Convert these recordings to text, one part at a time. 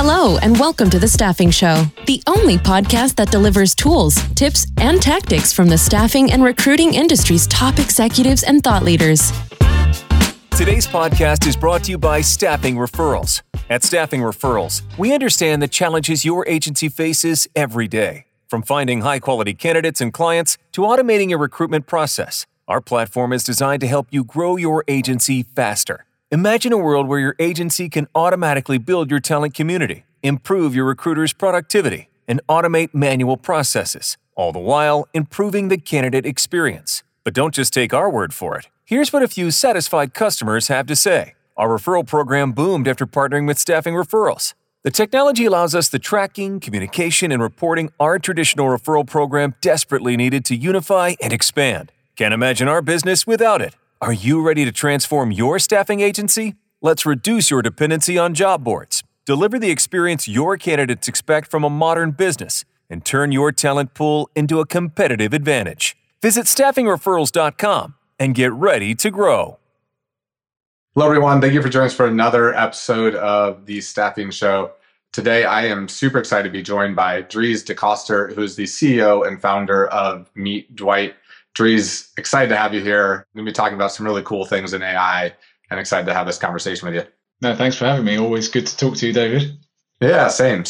Hello, and welcome to The Staffing Show, the only podcast that delivers tools, tips, and tactics from the staffing and recruiting industry's top executives and thought leaders. Today's podcast is brought to you by Staffing Referrals. At Staffing Referrals, we understand the challenges your agency faces every day. From finding high-quality candidates and clients to automating your recruitment process, our platform is designed to help you grow your agency faster. Imagine a world where your agency can automatically build your talent community, improve your recruiters' productivity, and automate manual processes, all the while improving the candidate experience. But don't just take our word for it. Here's what a few satisfied customers have to say. Our referral program boomed after partnering with Staffing Referrals. The technology allows us the tracking, communication, and reporting our traditional referral program desperately needed to unify and expand. Can't imagine our business without it. Are you ready to transform your staffing agency? Let's reduce your dependency on job boards, deliver the experience your candidates expect from a modern business, and turn your talent pool into a competitive advantage. Visit staffingreferrals.com and get ready to grow. Hello, everyone. Thank you for joining us for another episode of The Staffing Show. Today, I am super excited to be joined by Dries De Koster, who is the CEO and founder of Meet Dwight. Dries, excited to have you here. We're going to be talking about some really cool things in AI and excited to have this conversation with you. No, thanks for having me. Always good to talk to you, David. Yeah, same.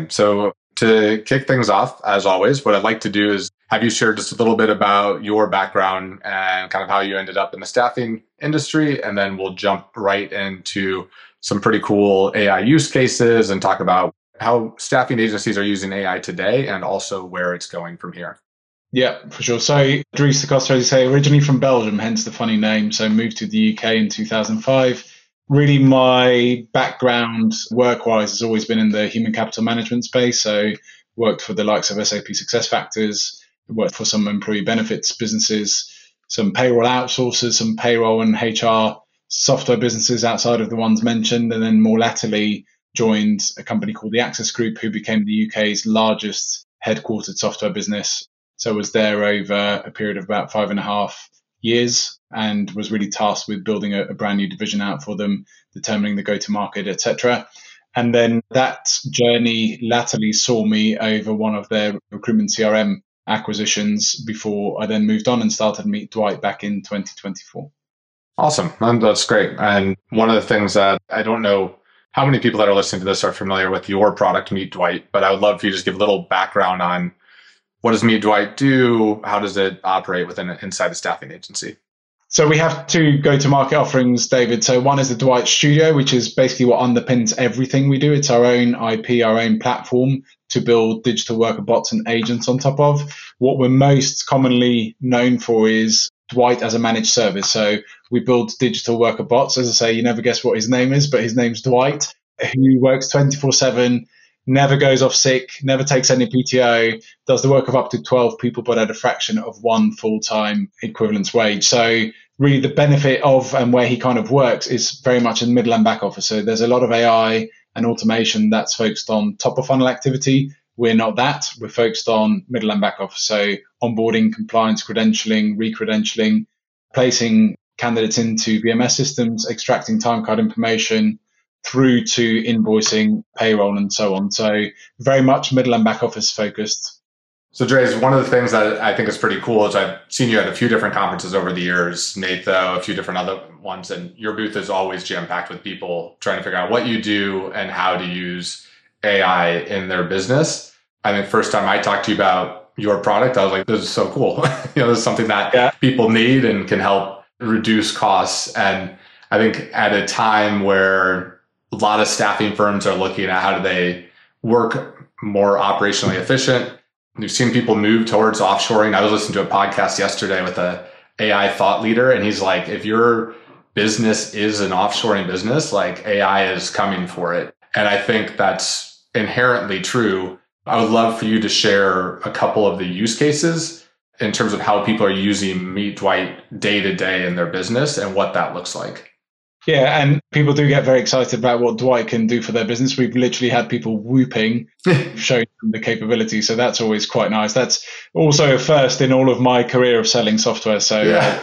So to kick things off, as always, what I'd like to do is have you share just a little bit about your background and kind of how you ended up in the staffing industry, and then we'll jump right into some pretty cool AI use cases and talk about how staffing agencies are using AI today and also where it's going from here. Yeah, for sure. So Dries De Koster, as you say, originally from Belgium, hence the funny name. So moved to the UK in 2005. Really, my background work-wise has always been in the human capital management space. So worked for the likes of SAP SuccessFactors, worked for some employee benefits businesses, some payroll outsourcers, some payroll and HR software businesses outside of the ones mentioned, and then more latterly joined a company called the Access Group, who became the UK's largest headquartered software business. So I was there over a period of about 5.5 years and was really tasked with building a brand new division out for them, determining the go-to-market, etc. And then that journey latterly saw me over one of their recruitment CRM acquisitions before I then moved on and started Meet Dwight back in 2024. Awesome. That's great. And one of the things that I don't know how many people that are listening to this are familiar with your product, Meet Dwight, but I would love for you to just give a little background on what does Meet Dwight do? How does it operate inside a staffing agency? So we have two go-to-market offerings, David. So one is the Dwight Studio, which is basically what underpins everything we do. It's our own IP, our own platform to build digital worker bots and agents on top of. What we're most commonly known for is Dwight as a managed service. So we build digital worker bots. As I say, you never guess what his name is, but his name's Dwight, who works 24/7, never goes off sick, never takes any PTO, does the work of up to 12 people, but at a fraction of one full-time equivalence wage. So really the benefit of and where he kind of works is very much in middle and back office. So there's a lot of AI and automation that's focused on top of funnel activity. We're not that. We're focused on middle and back office. So onboarding, compliance, credentialing, re-credentialing, placing candidates into VMS systems, extracting time card information, through to invoicing, payroll, and so on. So very much middle and back office focused. So Dries, one of the things that I think is pretty cool is I've seen you at a few different conferences over the years, NATHO, a few different other ones, and your booth is always jam-packed with people trying to figure out what you do and how to use AI in their business. I think first time I talked to you about your product, I was like, this is so cool. This is something that people need and can help reduce costs. And I think at a time where a lot of staffing firms are looking at how do they work more operationally efficient. We've seen people move towards offshoring. I was listening to a podcast yesterday with a AI thought leader, and he's like, if your business is an offshoring business, like AI is coming for it. And I think that's inherently true. I would love for you to share a couple of the use cases in terms of how people are using Meet Dwight day to day in their business and what that looks like. Yeah, and people do get very excited about what Dwight can do for their business. We've literally had people whooping, showing them the capability. So that's always quite nice. That's also a first in all of my career of selling software. So that's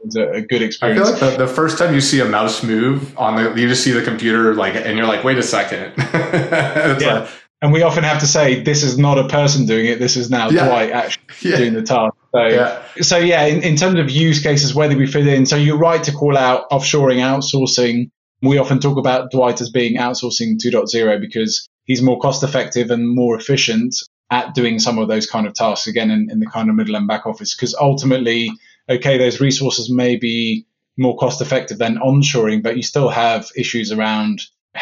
was a good I experience. feel like the first time you see a mouse move you just see the computer and you're like, wait a second. Yeah. And we often have to say, this is not a person doing it. This is now Dwight actually doing the task. So in terms of use cases, where do we fit in? So you're right to call out offshoring, outsourcing. We often talk about Dwight as being outsourcing 2.0 because he's more cost effective and more efficient at doing some of those kind of tasks, again, in the kind of middle and back office. Because ultimately, okay, those resources may be more cost effective than onshoring, but you still have issues around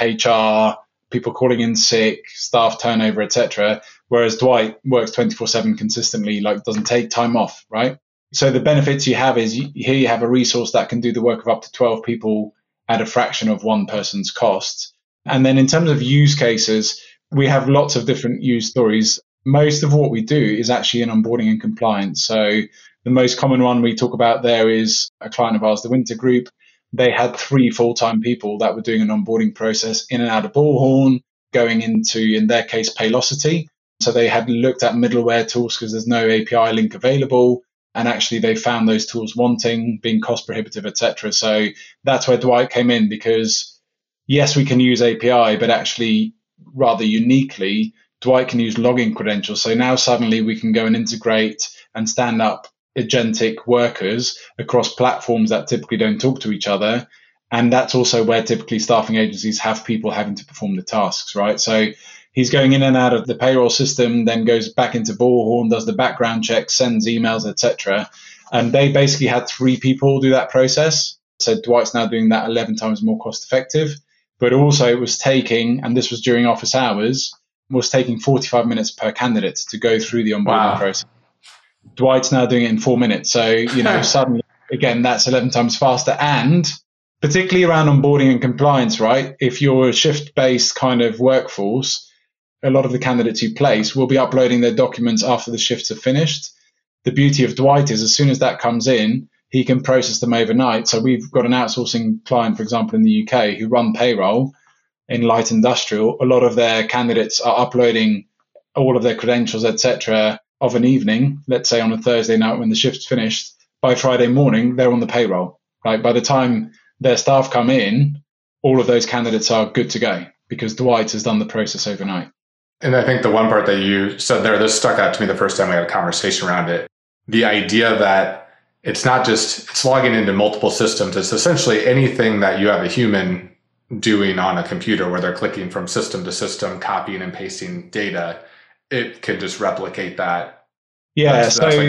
HR, people calling in sick, staff turnover, etc. Whereas Dwight works 24/7 consistently, doesn't take time off, right? So the benefits you have is here you have a resource that can do the work of up to 12 people at a fraction of one person's cost. And then in terms of use cases, we have lots of different use stories. Most of what we do is actually in onboarding and compliance. So the most common one we talk about there is a client of ours, the Winter Group. They had 3 full-time people that were doing an onboarding process in and out of Bullhorn, going into, in their case, Paylocity. So they had looked at middleware tools because there's no API link available. And actually they found those tools wanting, being cost prohibitive, etc. So that's where Dwight came in, because yes, we can use API, but actually rather uniquely, Dwight can use login credentials. So now suddenly we can go and integrate and stand up agentic workers across platforms that typically don't talk to each other. And that's also where typically staffing agencies have people having to perform the tasks, right? So he's going in and out of the payroll system, then goes back into Bullhorn, does the background check, sends emails, etc. And they basically had 3 people do that process. So Dwight's now doing that 11 times more cost effective. But also it was taking, and this was during office hours, was taking 45 minutes per candidate to go through the onboarding process. Dwight's now doing it in 4 minutes. So, suddenly, again, that's 11 times faster. And particularly around onboarding and compliance, right? If you're a shift-based kind of workforce, a lot of the candidates you place will be uploading their documents after the shifts are finished. The beauty of Dwight is as soon as that comes in, he can process them overnight. So we've got an outsourcing client, for example, in the UK who run payroll in light industrial. A lot of their candidates are uploading all of their credentials, etc., of an evening, let's say on a Thursday night when the shift's finished. By Friday morning, they're on the payroll. Right? By the time their staff come in, all of those candidates are good to go because Dwight has done the process overnight. And I think the one part that you said there, this stuck out to me the first time we had a conversation around it. The idea that it's not just, it's logging into multiple systems. It's essentially anything that you have a human doing on a computer where they're clicking from system to system, copying and pasting data. It can just replicate that. Yeah.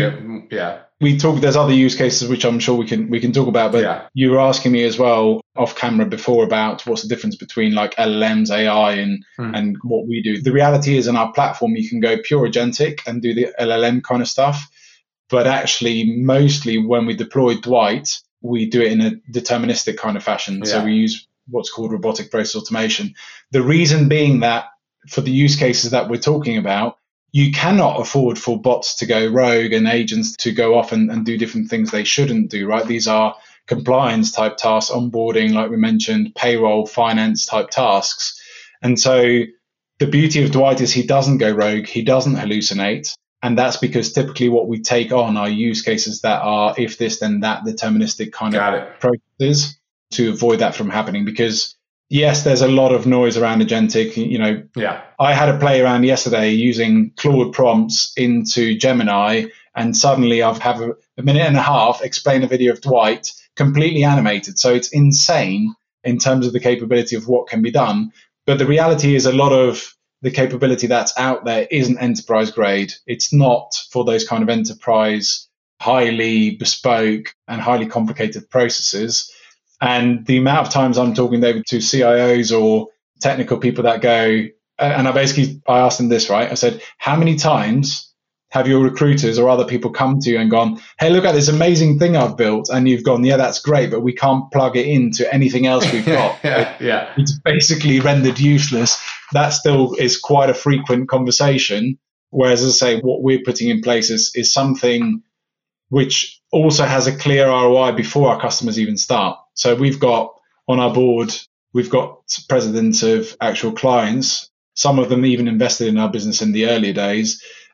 We talk, there's other use cases which I'm sure we can talk about, but you were asking me as well off camera before about what's the difference between like LLMs, AI and what we do. The reality is in our platform, you can go pure agentic and do the LLM kind of stuff. But actually, mostly when we deploy Dwight, we do it in a deterministic kind of fashion. Yeah. So we use what's called robotic process automation. The reason being that for the use cases that we're talking about, you cannot afford for bots to go rogue and agents to go off and do different things they shouldn't do, right? These are compliance type tasks, onboarding, like we mentioned, payroll, finance type tasks. And so the beauty of Dwight is he doesn't go rogue, he doesn't hallucinate. And that's because typically what we take on are use cases that are if this, then that, deterministic kind of processes to avoid that from happening. Because yes, there's a lot of noise around agentic. I had a play around yesterday using Claude prompts into Gemini, and suddenly I've have a minute and a half explain a video of Dwight completely animated. So it's insane in terms of the capability of what can be done. But the reality is a lot of the capability that's out there isn't enterprise grade. It's not for those kind of enterprise, highly bespoke and highly complicated processes. And the amount of times I'm talking, David, to CIOs or technical people that go, and I asked them this, right? I said, how many times have your recruiters or other people come to you and gone, hey, look at this amazing thing I've built. And you've gone, yeah, that's great, but we can't plug it into anything else we've got. It's basically rendered useless. That still is quite a frequent conversation. Whereas, as I say, what we're putting in place is something which also has a clear ROI before our customers even start. So we've got on our board, we've got presidents of actual clients. Some of them even invested in our business in the earlier days.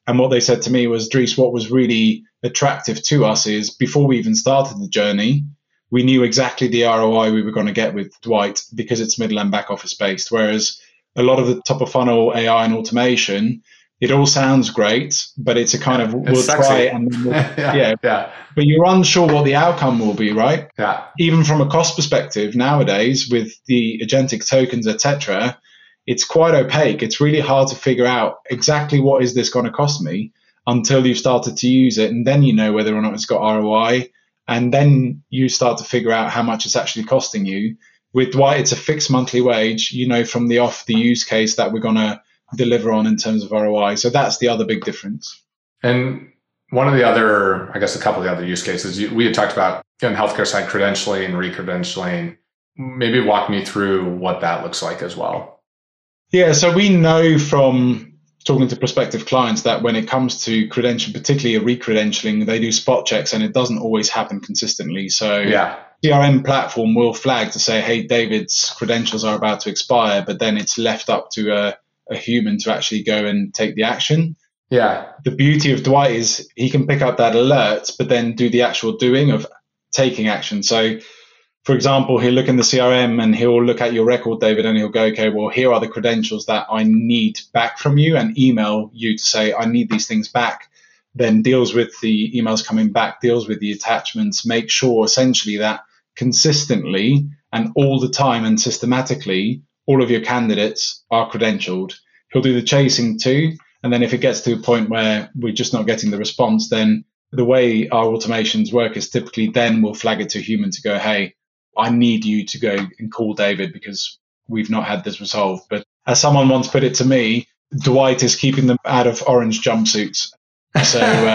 And what they said to me was, Dries, what was really attractive to us is before we even started the journey, we knew exactly the ROI we were going to get with Dwight because it's middle and back office based. Whereas a lot of the top of funnel AI and automation, it all sounds great, but it's a kind of, we'll sexy. try it and then yeah. But you're unsure what the outcome will be, right? Yeah. Even from a cost perspective nowadays with the agentic tokens, etc., it's quite opaque. It's really hard to figure out exactly what is this going to cost me until you've started to use it. And then you know whether or not it's got ROI. And then you start to figure out how much it's actually costing you. With Dwight, it's a fixed monthly wage, you know, from the off the use case that we're going to deliver on in terms of ROI. So that's the other big difference. And one of the other, I guess a couple of the other use cases, we had talked about on the healthcare side, credentialing and re-credentialing. Maybe walk me through what that looks like as well. Yeah, so we know from talking to prospective clients that when it comes to credentialing, particularly a re-credentialing, they do spot checks and it doesn't always happen consistently. So CRM platform will flag to say, hey, David's credentials are about to expire, but then it's left up to a human to actually go and take the action. Yeah. The beauty of Dwight is he can pick up that alert, but then do the actual doing of taking action. So, for example, he'll look in the CRM and he'll look at your record, David, and he'll go, okay, well, here are the credentials that I need back from you, and email you to say, I need these things back. Then deals with the emails coming back, deals with the attachments, make sure essentially that consistently and all the time and systematically, all of your candidates are credentialed. He'll do the chasing too. And then if it gets to a point where we're just not getting the response, then the way our automations work is typically then we'll flag it to a human to go, hey, I need you to go and call David because we've not had this resolved. But as someone once put it to me, Dwight is keeping them out of orange jumpsuits. So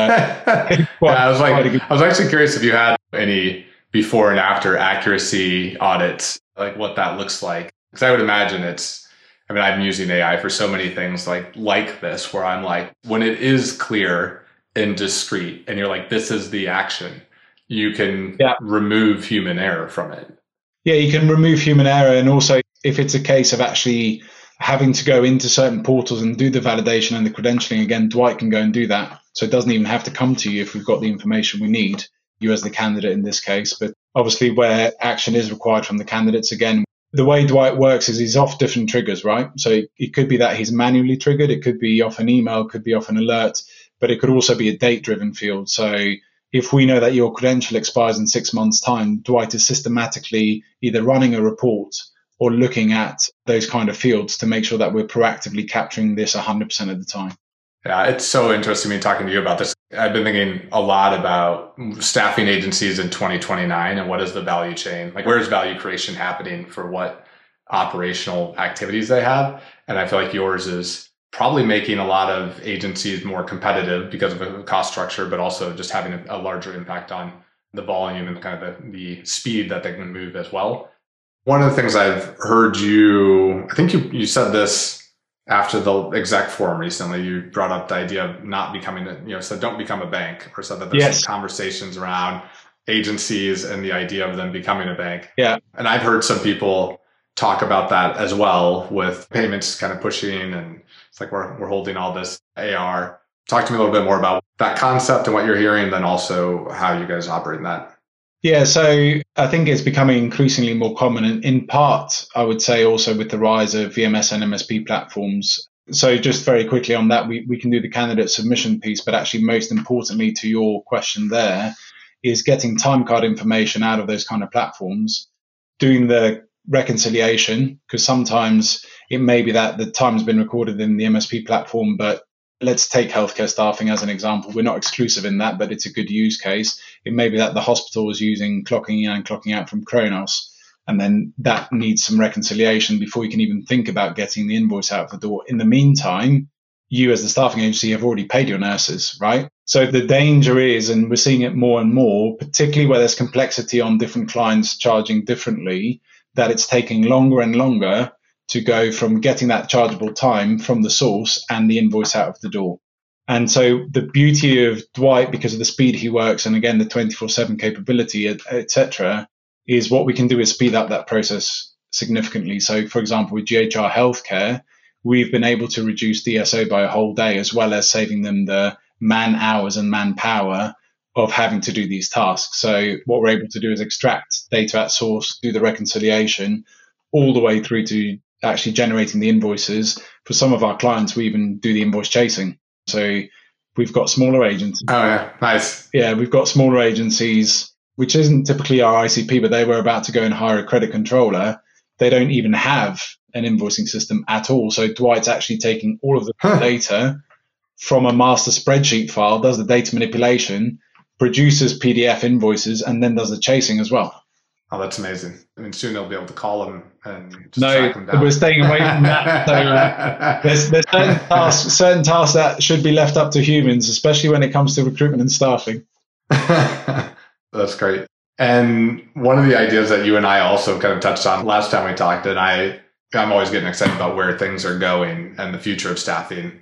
I was actually curious if you had any before and after accuracy audits, like what that looks like. Because I would imagine I'm using AI for so many things like this, where I'm like, when it is clear and discrete and you're like, this is the action, you can remove human error from it. Yeah, you can remove human error. And also if it's a case of actually having to go into certain portals and do the validation and the credentialing, again, Dwight can go and do that. So it doesn't even have to come to you if we've got the information we need, you as the candidate in this case. But obviously where action is required from the candidates, again, the way Dwight works is he's off different triggers, right? So it could be that he's manually triggered. It could be off an email, could be off an alert, but it could also be a date-driven field. So if we know that your credential expires in 6 months' time, Dwight is systematically either running a report or looking at those kind of fields to make sure that we're proactively capturing this 100% of the time. Yeah, it's so interesting me talking to you about this. I've been thinking a lot about staffing agencies in 2029 and what is the value chain? Like, where's value creation happening for what operational activities they have? And I feel like yours is probably making a lot of agencies more competitive because of a cost structure, but also just having a larger impact on the volume and kind of the speed that they can move as well. One of the things I've heard I think you said this after the exec forum recently, you brought up the idea of not becoming, said don't become a bank, or said that there's some conversations around agencies and the idea of them becoming a bank. Yeah. And I've heard some people talk about that as well, with payments kind of pushing, and it's like we're holding all this AR. Talk to me a little bit more about that concept and what you're hearing, then also how you guys operate in that. Yeah, so I think it's becoming increasingly more common, and in part, I would say also with the rise of VMS and MSP platforms. So just very quickly on that, we can do the candidate submission piece, but actually most importantly to your question there is getting time card information out of those kind of platforms, doing the reconciliation, because sometimes it may be that the time has been recorded in the MSP platform, but let's take healthcare staffing as an example. We're not exclusive in that, but it's a good use case. It may be that the hospital is using clocking in and clocking out from Kronos, and then that needs some reconciliation before you can even think about getting the invoice out the door. In the meantime, you as the staffing agency have already paid your nurses, right? So the danger is, and we're seeing it more and more, particularly where there's complexity on different clients charging differently, that it's taking longer and longer to go from getting that chargeable time from the source and the invoice out of the door. And so the beauty of Dwight, because of the speed he works, and again, the 24/7 capability, et cetera, is what we can do is speed up that process significantly. So for example, with GHR Healthcare, we've been able to reduce DSO by a whole day, as well as saving them the man hours and manpower of having to do these tasks. So what we're able to do is extract data at source, do the reconciliation, all the way through to actually generating the invoices. For some of our clients, we even do the invoice chasing. So we've got smaller agencies. Oh, yeah. Nice. Yeah, we've got smaller agencies, which isn't typically our ICP, but they were about to go and hire a credit controller. They don't even have an invoicing system at all. So Dwight's actually taking all of the data from a master spreadsheet file, does the data manipulation, produces PDF invoices, and then does the chasing as well. Oh, that's amazing. I mean, soon they'll be able to call them and just No, track them down. we're staying away from that. So there's certain tasks that should be left up to humans, especially when it comes to recruitment and staffing. That's great. And one of the ideas that you and I also kind of touched on last time we talked, and I'm always getting excited about where things are going and the future of staffing.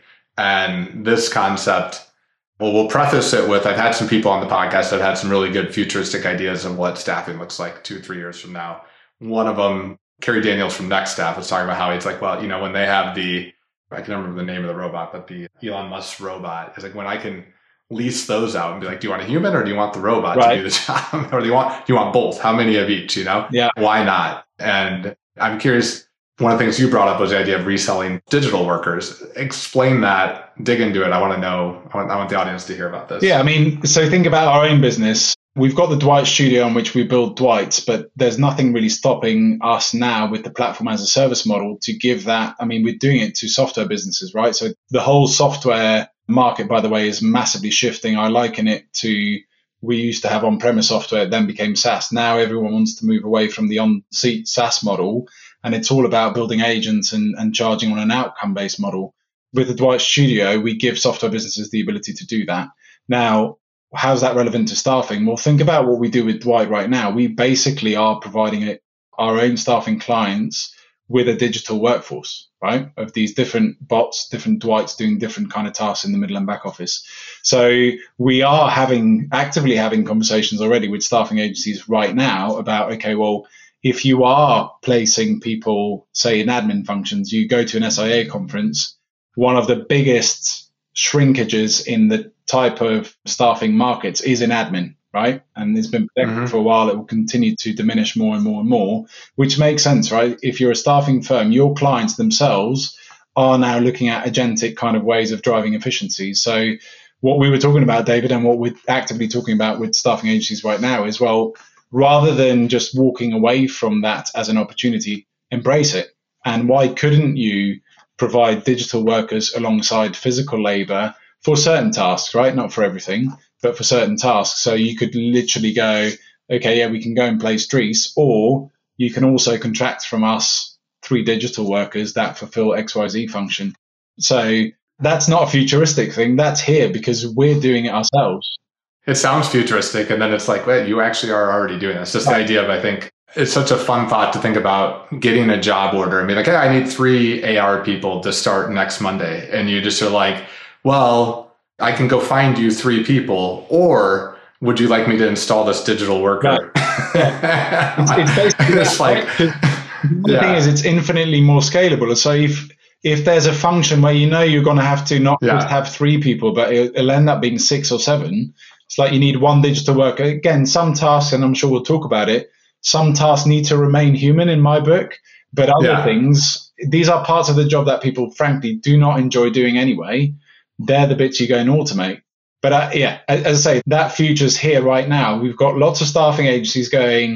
And this concept, well, we'll preface it with, I've had some people on the podcast that have had some really good futuristic ideas of what staffing looks like 2-3 years from now. One of them, Kerry Daniels from Next Staff, was talking about how he's like, well, when they have I can't remember the name of the robot, but the Elon Musk robot, is like, when I can lease those out and be like, do you want a human or do you want the robot to do the job? Or do you want both? How many of each, Yeah. Why not? And I'm curious, one of the things you brought up was the idea of reselling digital workers. Explain that, dig into it. I want to know, I want the audience to hear about this. Yeah, I mean, so think about our own business. We've got the Dwight Studio on which we build Dwights, but there's nothing really stopping us now with the platform as a service model to give that. I mean, we're doing it to software businesses, right? So the whole software market, by the way, is massively shifting. I liken it to, we used to have on-premise software, then became SaaS. Now everyone wants to move away from the on-seat SaaS model, and it's all about building agents and charging on an outcome-based model. With the Dwight Studio, we give software businesses the ability to do that. Now, how's that relevant to staffing? Well, think about what we do with Dwight right now. We basically are providing our own staffing clients with a digital workforce, right? Of these different bots, different Dwights doing different kind of tasks in the middle and back office. So we are actively having conversations already with staffing agencies right now about, okay, well, if you are placing people, say, in admin functions, you go to an SIA conference, one of the biggest shrinkages in the type of staffing markets is in admin, right? And it's been predicted for a while. It will continue to diminish more and more and more, which makes sense, right? If you're a staffing firm, your clients themselves are now looking at agentic kind of ways of driving efficiency. So what we were talking about, David, and what we're actively talking about with staffing agencies right now is, well, rather than just walking away from that as an opportunity, embrace it. And why couldn't you provide digital workers alongside physical labor for certain tasks, right? Not for everything, but for certain tasks. So you could literally go, okay, yeah, we can go and place Dries, or you can also contract from us 3 digital workers that fulfill XYZ function. So that's not a futuristic thing. That's here because we're doing it ourselves. It sounds futuristic, and then it's like, wait, you actually are already doing this. Just the idea of, I think, it's such a fun thought to think about getting a job order and be like, hey, I need 3 AR people to start next Monday. And you just are like, well, I can go find you 3 people, or would you like me to install this digital worker? Yeah. It's basically it's like, the thing is, it's infinitely more scalable. So if there's a function where you're going to have to not just have 3 people, but it'll end up being 6 or 7, it's like you need 1 digital worker. Again, some tasks, and I'm sure we'll talk about it, some tasks need to remain human in my book, but other things, these are parts of the job that people, frankly, do not enjoy doing anyway. They're the bits you go and automate. But as I say, that future's here right now. We've got lots of staffing agencies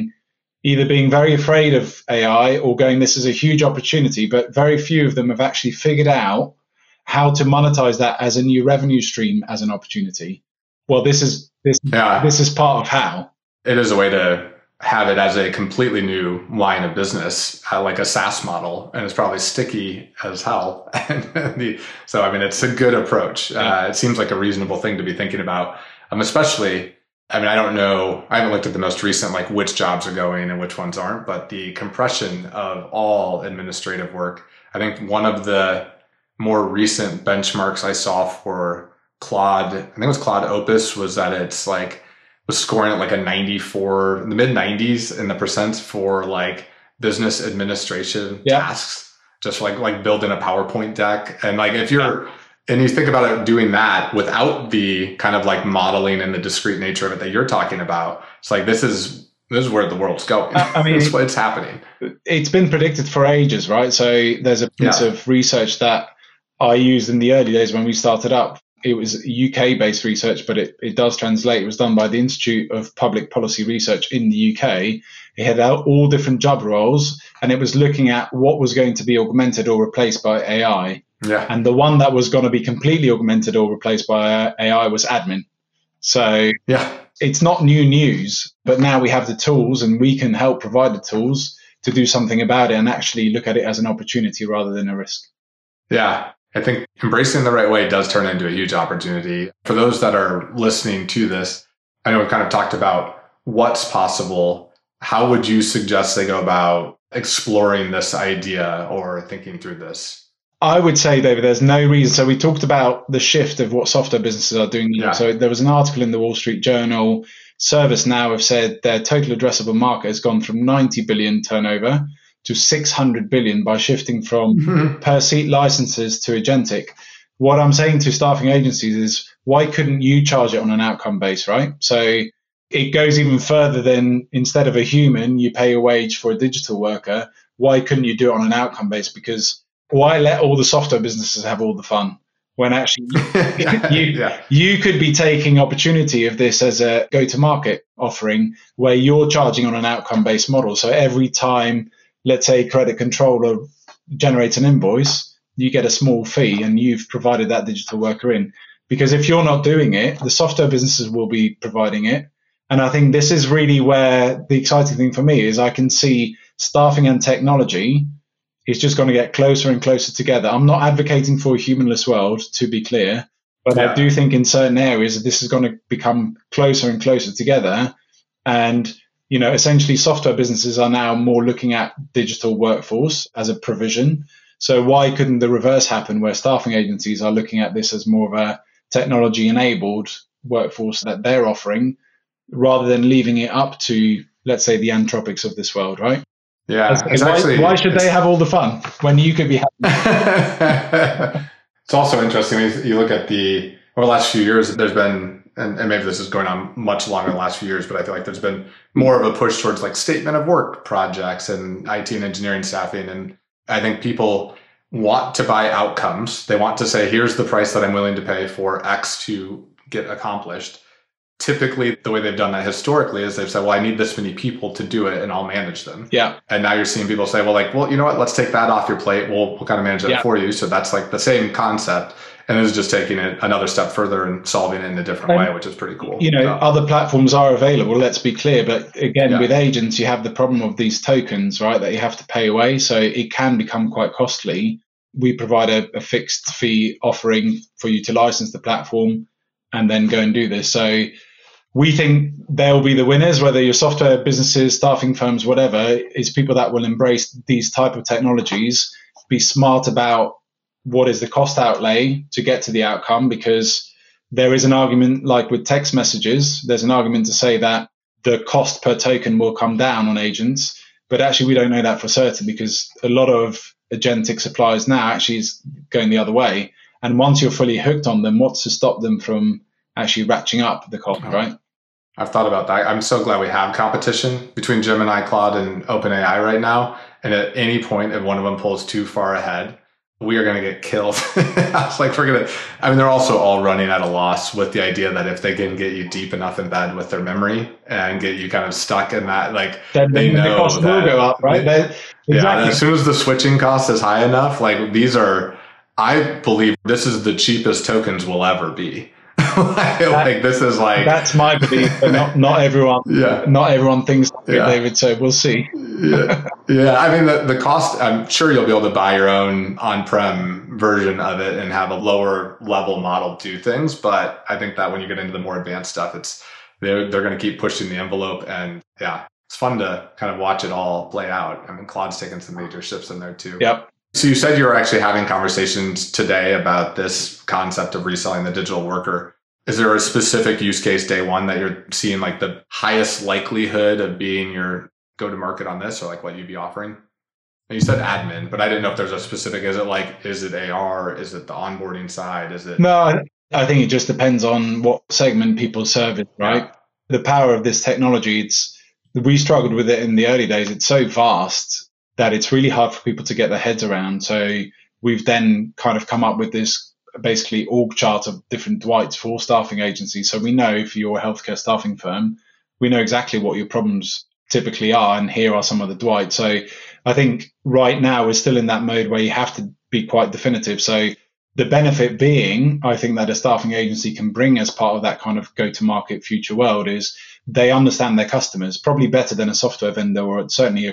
either being very afraid of AI or going, this is a huge opportunity, but very few of them have actually figured out how to monetize that as a new revenue stream as an opportunity. Well, this is part of how. It is a way to have it as a completely new line of business, like a SaaS model, and it's probably sticky as hell. So, I mean, it's a good approach. It seems like a reasonable thing to be thinking about, especially, I mean, I don't know, I haven't looked at the most recent, like which jobs are going and which ones aren't, but the compression of all administrative work. I think one of the more recent benchmarks I saw for Claude, I think it was Claude Opus, was that it's like, was scoring at like a 94, in the mid 90s in the percent for like business administration tasks. just like building a PowerPoint deck. And like if you're, and you think about it doing that without the kind of like modeling and the discrete nature of it that you're talking about, it's like this is where the world's going. I mean, it's what's happening. It's been predicted for ages, right? So there's a piece of research that I used in the early days when we started up. It was UK-based research, but it does translate. It was done by the Institute of Public Policy Research in the UK. It had all different job roles, and it was looking at what was going to be augmented or replaced by AI. Yeah. And the one that was going to be completely augmented or replaced by AI was admin. So it's not new news, but now we have the tools and we can help provide the tools to do something about it and actually look at it as an opportunity rather than a risk. Yeah. I think embracing the right way does turn into a huge opportunity. For those that are listening to this, I know we've kind of talked about what's possible. How would you suggest they go about exploring this idea or thinking through this? I would say, David, there's no reason. So we talked about the shift of what software businesses are doing now. So there was an article in the Wall Street Journal. ServiceNow have said their total addressable market has gone from 90 billion turnover to 600 billion by shifting from per seat licenses to agentic. What I'm saying to staffing agencies is, why couldn't you charge it on an outcome base, right? So it goes even further than, instead of a human, you pay a wage for a digital worker. Why couldn't you do it on an outcome base? Because why let all the software businesses have all the fun when actually you could be taking opportunity of this as a go-to-market offering where you're charging on an outcome-based model. So every time, let's say, credit controller generates an invoice, you get a small fee and you've provided that digital worker in. Because if you're not doing it, the software businesses will be providing it. And I think this is really where the exciting thing for me is I can see staffing and technology is just going to get closer and closer together. I'm not advocating for a humanless world, to be clear, but I do think in certain areas this is going to become closer and closer together. And, you know, essentially software businesses are now more looking at digital workforce as a provision. So why couldn't the reverse happen where staffing agencies are looking at this as more of a technology-enabled workforce that they're offering rather than leaving it up to, let's say, the Anthropics of this world, right? Yeah. Why should they have all the fun when you could be happy? It's also interesting. You look at over the last few years, there's been, and maybe this is going on much longer than the last few years, but I feel like there's been more of a push towards like statement of work projects and IT and engineering staffing. And I think people want to buy outcomes. They want to say, here's the price that I'm willing to pay for X to get accomplished. Typically, the way they've done that historically is they've said, well, I need this many people to do it and I'll manage them. Yeah. And now you're seeing people say, well, you know what? Let's take that off your plate. We'll kind of manage that for you. So that's like the same concept. And it's just taking it another step further and solving it in a different way, which is pretty cool. You know, other platforms are available, let's be clear. But again, with agents, you have the problem of these tokens, right, that you have to pay away. So it can become quite costly. We provide a fixed fee offering for you to license the platform and then go and do this. So we think they'll be the winners, whether you're software businesses, staffing firms, whatever, is people that will embrace these type of technologies, be smart about what is the cost outlay to get to the outcome, because there is an argument, like with text messages, there's an argument to say that the cost per token will come down on agents, but actually we don't know that for certain because a lot of agentic suppliers now actually is going the other way. And once you're fully hooked on them, what's to stop them from actually ratcheting up the cost, right? I've thought about that. I'm so glad we have competition between Gemini, Claude, and OpenAI right now. And at any point, if one of them pulls too far ahead, we are going to get killed. I was like, they're also all running at a loss with the idea that if they can get you deep enough in bed with their memory and get you kind of stuck in that, like then they know the cost will go up, right? Exactly. Yeah, as soon as the switching cost is high enough, like I believe this is the cheapest tokens will ever be. This is like, that's my belief, but not everyone. Not everyone thinks like it, David. So we'll see. I mean, the cost. I'm sure you'll be able to buy your own on-prem version of it and have a lower level model do things. But I think that when you get into the more advanced stuff, they're going to keep pushing the envelope, and it's fun to kind of watch it all play out. I mean, Claude's taken some major shifts in there too. Yep. So you said you were actually having conversations today about this concept of reselling the digital worker. Is there a specific use case day one that you're seeing like the highest likelihood of being your go-to-market on this, or like what you'd be offering? You said admin, but I didn't know if there's a specific, is it AR? Is it the onboarding side? Is it? No, I think it just depends on what segment people service, right? Yeah. The power of this technology, we struggled with it in the early days. It's so vast that it's really hard for people to get their heads around. So we've then kind of come up with this basically org chart of different Dwights for staffing agencies. So we know for your healthcare staffing firm, we know exactly what your problems typically are, and here are some of the Dwights. So I think right now we're still in that mode where you have to be quite definitive. So the benefit being, I think that a staffing agency can bring as part of that kind of go-to-market future world is they understand their customers probably better than a software vendor, or certainly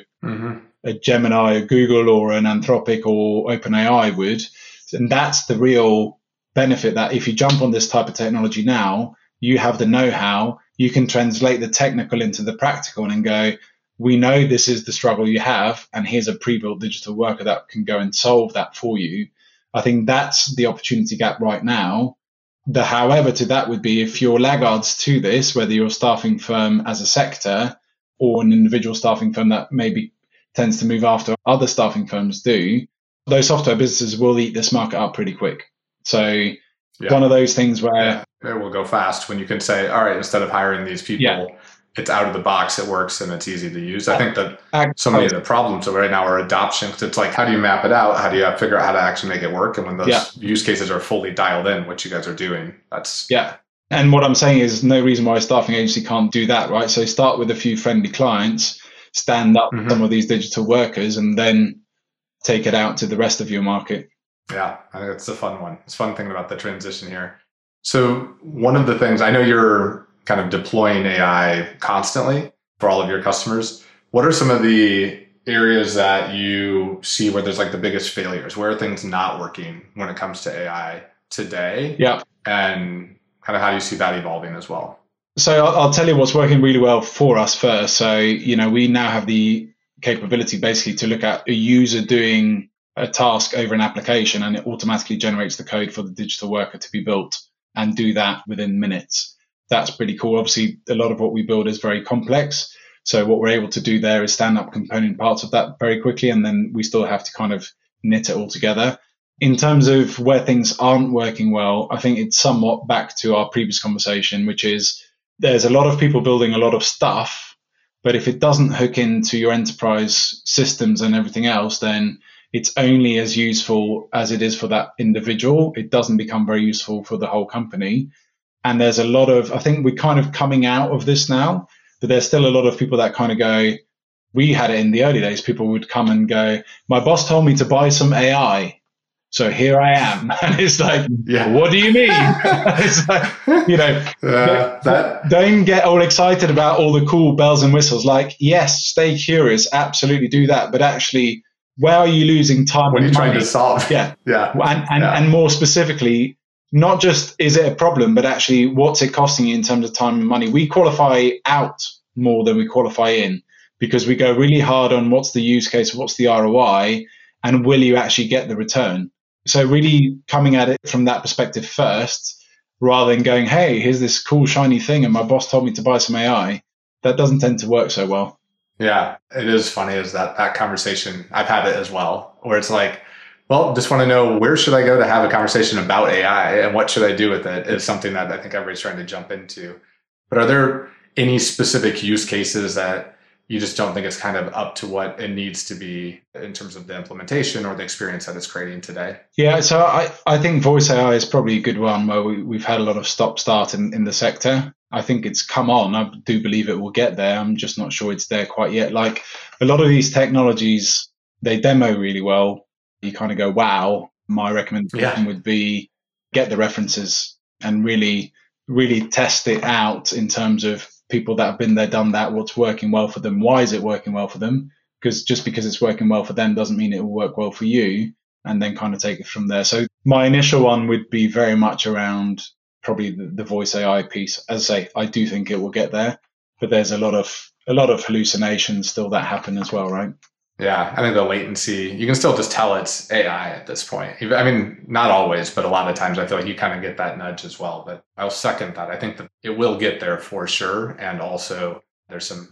a Gemini, a Google, or an Anthropic or OpenAI would. And that's the real benefit, that if you jump on this type of technology now, you have the know-how, you can translate the technical into the practical and go, we know this is the struggle you have, and here's a pre-built digital worker that can go and solve that for you. I think that's the opportunity gap right now. The however to that would be if you're laggards to this, whether you're a staffing firm as a sector or an individual staffing firm that maybe tends to move after other staffing firms do, those software businesses will eat this market up pretty quick. So one of those things where it will go fast when you can say, all right, instead of hiring these people, it's out of the box, it works, and it's easy to use. I think that so many of the problems right now are adoption. It's like, how do you map it out? How do you figure out how to actually make it work? And when those use cases are fully dialed in, what you guys are doing, that's... Yeah. And what I'm saying is no reason why a staffing agency can't do that, right? So start with a few friendly clients, stand up some of these digital workers, and then take it out to the rest of your market. Yeah, I think that's a fun one. It's fun thinking about the transition here. So one of the things, I know you're kind of deploying AI constantly for all of your customers. What are some of the areas that you see where there's like the biggest failures? Where are things not working when it comes to AI today? Yeah. And kind of how do you see that evolving as well? So I'll tell you what's working really well for us first. So, we now have the capability basically to look at a user doing a task over an application, and it automatically generates the code for the digital worker to be built and do that within minutes. That's pretty cool. Obviously, a lot of what we build is very complex. So what we're able to do there is stand up component parts of that very quickly, and then we still have to kind of knit it all together. In terms of where things aren't working well, I think it's somewhat back to our previous conversation, which is there's a lot of people building a lot of stuff, but if it doesn't hook into your enterprise systems and everything else, then it's only as useful as it is for that individual. It doesn't become very useful for the whole company. And there's a lot of, I think we're kind of coming out of this now, but there's still a lot of people that kind of go, we had it in the early days, people would come and go, my boss told me to buy some AI, so here I am. And it's like, what do you mean? It's like, don't get all excited about all the cool bells and whistles. Like, yes, stay curious, absolutely do that. But actually, where are you losing time when you're money? trying to solve? And more specifically, not just is it a problem, but actually what's it costing you in terms of time and money? We qualify out more than we qualify in, because we go really hard on what's the use case, what's the ROI, and will you actually get the return? So really coming at it from that perspective first, rather than going, hey, here's this cool shiny thing and my boss told me to buy some AI. That doesn't tend to work so well. Yeah, it is funny is that conversation. I've had it as well, where it's like, well, just want to know, where should I go to have a conversation about AI and what should I do with it is something that I think everybody's trying to jump into. But are there any specific use cases that you just don't think it's kind of up to what it needs to be in terms of the implementation or the experience that it's creating today? Yeah, so I think voice AI is probably a good one where we've had a lot of stop-start in the sector. I think it's come on. I do believe it will get there. I'm just not sure it's there quite yet. Like a lot of these technologies, they demo really well. You kind of go, wow. My recommendation would be get the references and really, really test it out in terms of people that have been there, done that, what's working well for them, why is it working well for them? Because just because it's working well for them doesn't mean it will work well for you, and then kind of take it from there. So my initial one would be very much around probably the voice AI piece. As I say, I do think it will get there, but there's a lot of hallucinations still that happen as well, right? Yeah, I think the latency, you can still just tell it's AI at this point. I mean, not always, but a lot of times I feel like you kind of get that nudge as well. But I'll second that. I think that it will get there for sure. And also there's some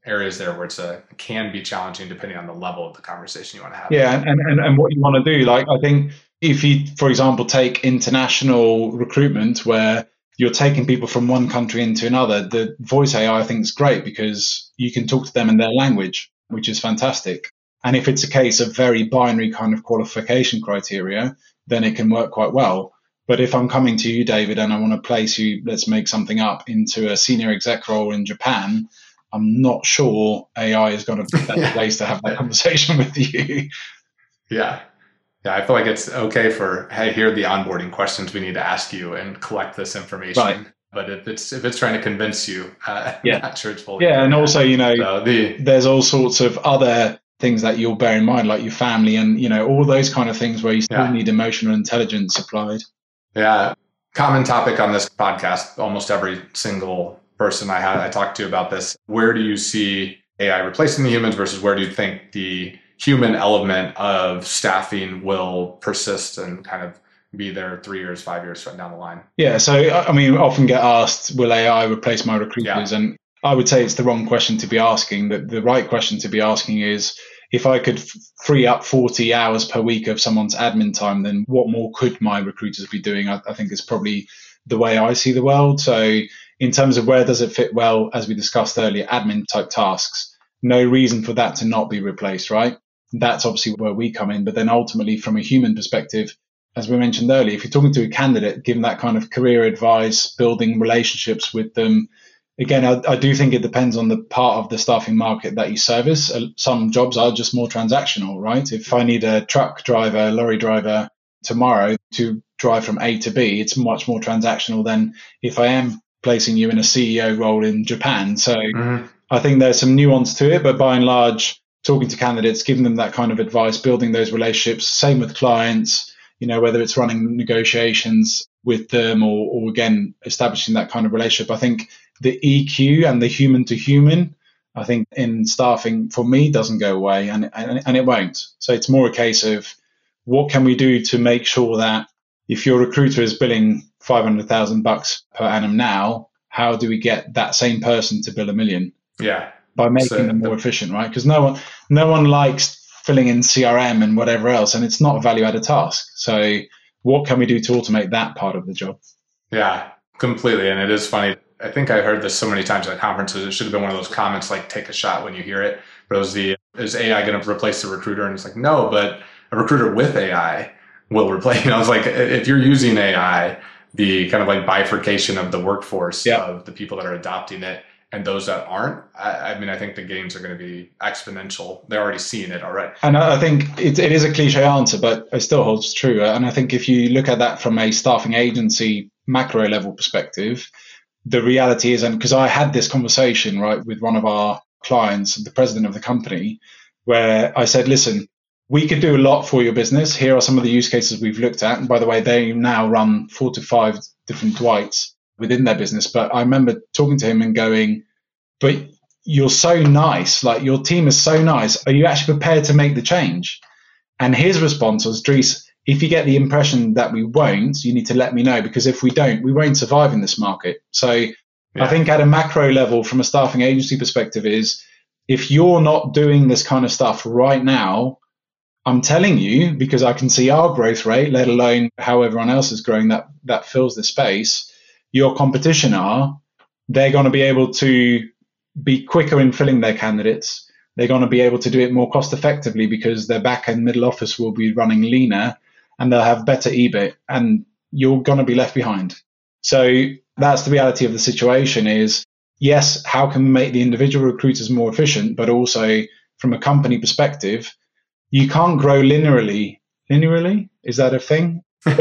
areas there where can be challenging depending on the level of the conversation you want to have. Yeah, and what you want to do. Like, I think if you, for example, take international recruitment where you're taking people from one country into another, the voice AI I think is great because you can talk to them in their language, which is fantastic. And if it's a case of very binary kind of qualification criteria, then it can work quite well. But if I'm coming to you, David, and I want to place you, let's make something up, into a senior exec role in Japan, I'm not sure AI is going to be the best place to have that conversation with you. Yeah. Yeah, I feel like it's okay for, hey, here are the onboarding questions we need to ask you and collect this information. Right. But if it's trying to convince you, I'm not sure it's fully. Yeah, and also, there's all sorts of other things that you'll bear in mind, like your family and, all those kind of things where you still need emotional intelligence applied. Yeah. Common topic on this podcast, almost every single person I talked to about this. Where do you see AI replacing the humans versus where do you think the human element of staffing will persist and kind of be there 3 years, 5 years down the line? Yeah. So, I often get asked, will AI replace my recruiters? Yeah. And I would say it's the wrong question to be asking. The right question to be asking is, if I could free up 40 hours per week of someone's admin time, then what more could my recruiters be doing? I think is probably the way I see the world. So in terms of where does it fit well, as we discussed earlier, admin type tasks, no reason for that to not be replaced, right? That's obviously where we come in. But then ultimately, from a human perspective, as we mentioned earlier, if you're talking to a candidate, giving that kind of career advice, building relationships with them, again, I do think it depends on the part of the staffing market that you service. Some jobs are just more transactional, right? If I need a truck driver, lorry driver tomorrow to drive from A to B, it's much more transactional than if I am placing you in a CEO role in Japan. So I think there's some nuance to it, but by and large, talking to candidates, giving them that kind of advice, building those relationships, same with clients, whether it's running negotiations with them or again, establishing that kind of relationship. I think the EQ and the human to human, I think in staffing for me doesn't go away and it won't. So it's more a case of what can we do to make sure that if your recruiter is billing $500,000 per annum now, how do we get that same person to bill $1 million? Yeah. By making them more efficient, right? Because no one likes filling in CRM and whatever else, and it's not a value-added task. So what can we do to automate that part of the job? Yeah, completely. And it is funny. I think I heard this so many times at conferences. It should have been one of those comments like, take a shot when you hear it. But it was is AI going to replace the recruiter? And it's like, no, but a recruiter with AI will replace. I was like, if you're using AI, the kind of like bifurcation of the workforce of the people that are adopting it and those that aren't, I think the gains are going to be exponential. They're already seeing it already. And I think it is a cliche answer, but it still holds true. And I think if you look at that from a staffing agency macro level perspective, the reality is, and because I had this conversation, right, with one of our clients, the president of the company, where I said, listen, we could do a lot for your business. Here are some of the use cases we've looked at. And by the way, they now run 4 to 5 different Dwights within their business. But I remember talking to him and going, but you're so nice. Like, your team is so nice. Are you actually prepared to make the change? And his response was, Dries, if you get the impression that we won't, you need to let me know, because if we don't, we won't survive in this market. So I think at a macro level, from a staffing agency perspective, is if you're not doing this kind of stuff right now, I'm telling you, because I can see our growth rate, let alone how everyone else is growing that fills the space, your competition they're going to be able to be quicker in filling their candidates. They're going to be able to do it more cost effectively because their back and middle office will be running leaner and they'll have better EBIT, and you're going to be left behind. So that's the reality of the situation is, yes, how can we make the individual recruiters more efficient, but also from a company perspective, you can't grow linearly. Linearly? Is that a thing? But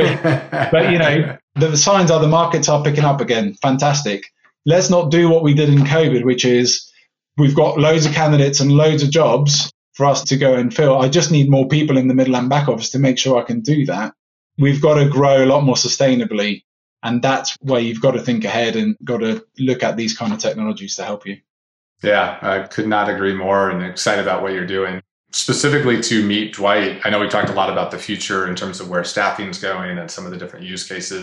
the signs are the markets are picking up again. Fantastic. Let's not do what we did in COVID, which is we've got loads of candidates and loads of jobs for us to go and fill. I just need more people in the middle and back office to make sure I can do that. We've got to grow a lot more sustainably. And that's where you've got to think ahead and got to look at these kind of technologies to help you. Yeah, I could not agree more, and excited about what you're doing. Specifically to meet Dwight, I know we talked a lot about the future in terms of where staffing is going and some of the different use cases.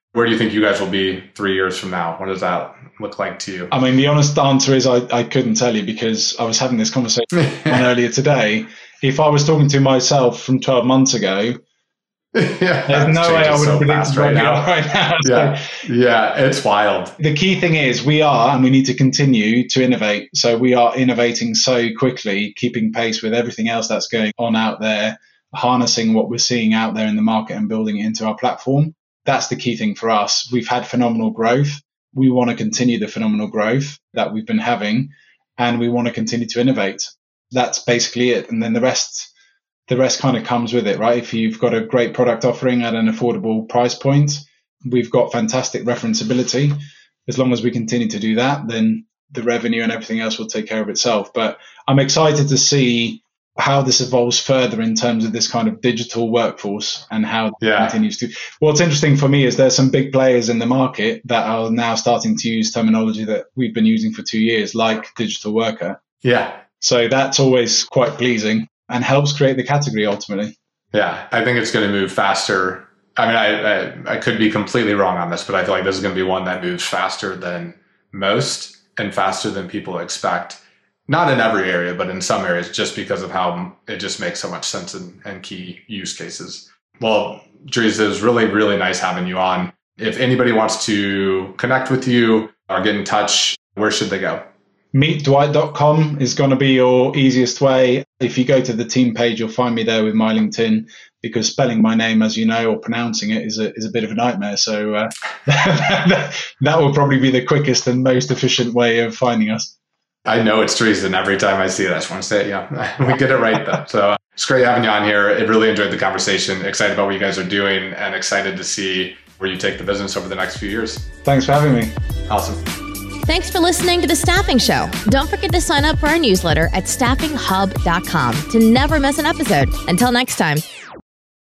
Where do you think you guys will be 3 years from now? What does that look like to you? I mean, the honest answer is I couldn't tell you, because I was having this conversation earlier today. If I was talking to myself from 12 months ago, there's no way I would have predicted right now. Yeah, it's wild. The key thing is we need to continue to innovate. So we are innovating so quickly, keeping pace with everything else that's going on out there, harnessing what we're seeing out there in the market and building it into our platform. That's the key thing for us. We've had phenomenal growth. We want to continue the phenomenal growth that we've been having, and we want to continue to innovate. That's basically it. And then the rest kind of comes with it, right? If you've got a great product offering at an affordable price point, we've got fantastic referenceability. As long as we continue to do that, then the revenue and everything else will take care of itself. But I'm excited to see how this evolves further in terms of this kind of digital workforce and how it continues to. What's interesting for me is there's some big players in the market that are now starting to use terminology that we've been using for 2 years, like digital worker. Yeah. So that's always quite pleasing and helps create the category ultimately. Yeah, I think it's going to move faster. I mean, I could be completely wrong on this, but I feel like this is going to be one that moves faster than most and faster than people expect. Not in every area, but in some areas, just because of how it just makes so much sense and key use cases. Well, Dries, it was really, really nice having you on. If anybody wants to connect with you or get in touch, where should they go? MeetDwight.com is going to be your easiest way. If you go to the team page, you'll find me there with my LinkedIn, because spelling my name, as you know, or pronouncing it is a bit of a nightmare. So that will probably be the quickest and most efficient way of finding us. I know it's Dries, and every time I see it, I just want to say it. Yeah, we get it right though. So it's great having you on here. I really enjoyed the conversation. Excited about what you guys are doing and excited to see where you take the business over the next few years. Thanks for having me. Awesome. Thanks for listening to The Staffing Show. Don't forget to sign up for our newsletter at staffinghub.com to never miss an episode. Until next time.